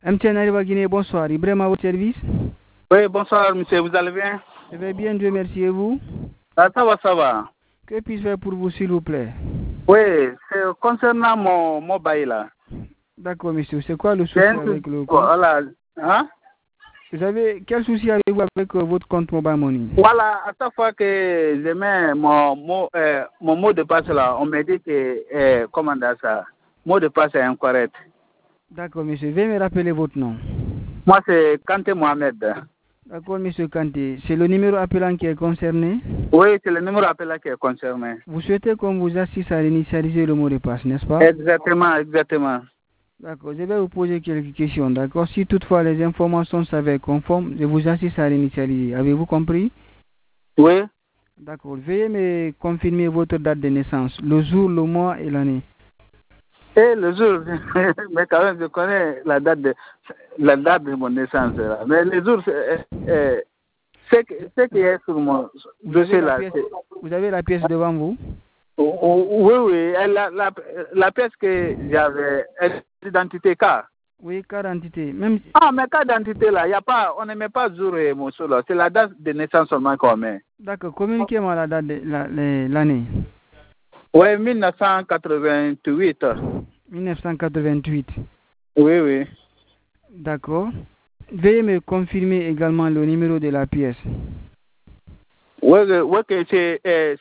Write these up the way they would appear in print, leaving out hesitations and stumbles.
MTN Arriva Guinée, bonsoir. Ibrahim à votre service. Oui, bonsoir, monsieur. Vous allez bien? Je vais bien, Dieu merci. Et vous? Ça va, ça va. Que puis-je faire pour vous, s'il vous plaît? Oui, c'est concernant mon mobile là. D'accord, monsieur. C'est quoi le souci avec le compte? Voilà. Hein? Vous avez quel souci avez-vous avec votre compte Mobile Money? Voilà, à chaque fois que je mets mon mot de passe là, on me dit que, comment dire ça, mot de passe est incorrect. D'accord, monsieur. Veuillez me rappeler votre nom. Moi, c'est Kanté Mohamed. D'accord, monsieur Kanté. C'est le numéro appelant qui est concerné? Oui, c'est le numéro appelant qui est concerné. Vous souhaitez qu'on vous assiste à réinitialiser le mot de passe, n'est-ce pas? Exactement, exactement. D'accord, je vais vous poser quelques questions, d'accord? Si toutefois les informations s'avèrent conformes, je vous assiste à réinitialiser. Avez-vous compris? Oui. D'accord. Veuillez me confirmer votre date de naissance, le jour, le mois et l'année. Et le jour, mais quand même, je connais la date de mon naissance. Là. Mais le jour, c'est qui est sur mon dossier là. Vous avez la pièce devant vous? Oui, oui. La pièce que j'avais, l'identité car. Oui, carte d'identité. Même... Ah, mais carte d'identité là, y a pas, on ne met pas jour et mon jour là. C'est la date de naissance seulement qu'on met. D'accord. Communiquez-moi la date de l'année. Oui, 1988. 1988. Oui, oui. D'accord. Veuillez me confirmer également le numéro de la pièce. Oui, oui, c'est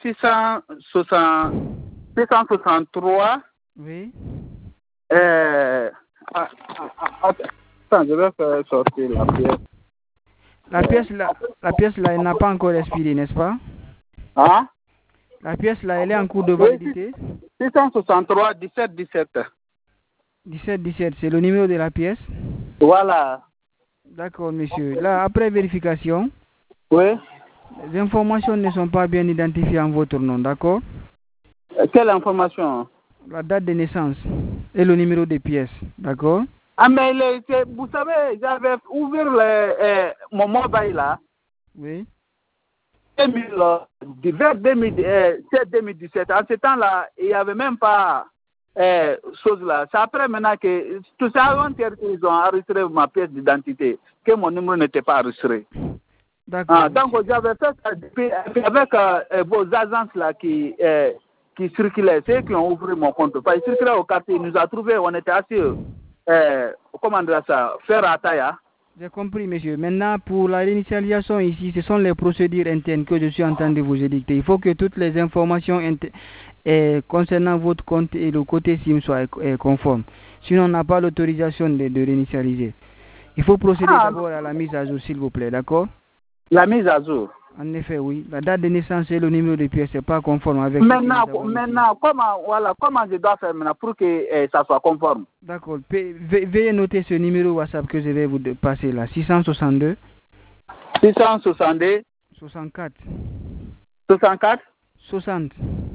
663. Oui. Attends, je vais faire sortir la pièce. La pièce là, elle n'a pas encore expiré, n'est-ce pas? Hein? La pièce là, elle est en cours de validité. 663 17 17. 17 17, c'est le numéro de la pièce? Voilà. D'accord, monsieur. Là, après vérification, oui. Les informations ne sont pas bien identifiées en votre nom, d'accord? Quelle information? La date de naissance et le numéro de pièce, d'accord? Ah, mais vous savez, j'avais ouvert mon mobile là. Oui. Vers 2017. En ce temps-là, il n'y avait même pas chose là. C'est après maintenant que tout ça avant-hier qu'ils ont enregistré ma pièce d'identité, que mon numéro n'était pas enregistré. D'accord. Donc j'avais fait ça avec vos agences là qui circulaient, ceux qui ont ouvert mon compte. Parce qu'ils circulaient au quartier, ils nous a trouvé, on était assis, comment dire ça, faire à taille. J'ai compris, monsieur. Maintenant, pour la réinitialisation ici, ce sont les procédures internes que je suis en train de vous édicter. Il faut que toutes les informations concernant votre compte et le côté SIM soient conformes. Sinon, on n'a pas l'autorisation de réinitialiser. Il faut procéder d'abord à la mise à jour, s'il vous plaît, d'accord? La mise à jour? En effet, oui. La date de naissance et le numéro de pièce n'est pas conforme avec... Maintenant, comment je dois faire maintenant pour que ça soit conforme? D'accord. Veuillez noter ce numéro WhatsApp que je vais vous passer là. 662 662 64 64 60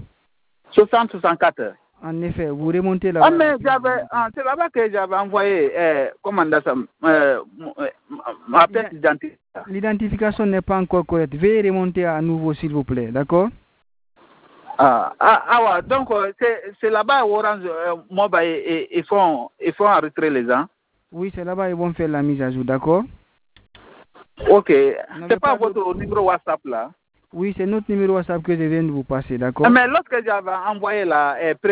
64. En effet, vous remontez là. Ah, mais c'est là-bas que j'avais envoyé, comment dire ça, ma pièce d'identité. L'identification n'est pas encore correcte. Veuillez remonter à nouveau, s'il vous plaît, d'accord? Ouais. Donc, c'est là-bas où Orange Mobile, ils font enregistrer les gens. Oui, c'est là-bas ils vont faire la mise à jour, d'accord? Ok. C'est pas votre numéro WhatsApp là? Oui, c'est notre numéro WhatsApp que je viens de vous passer, d'accord? Mais lorsque j'avais envoyé la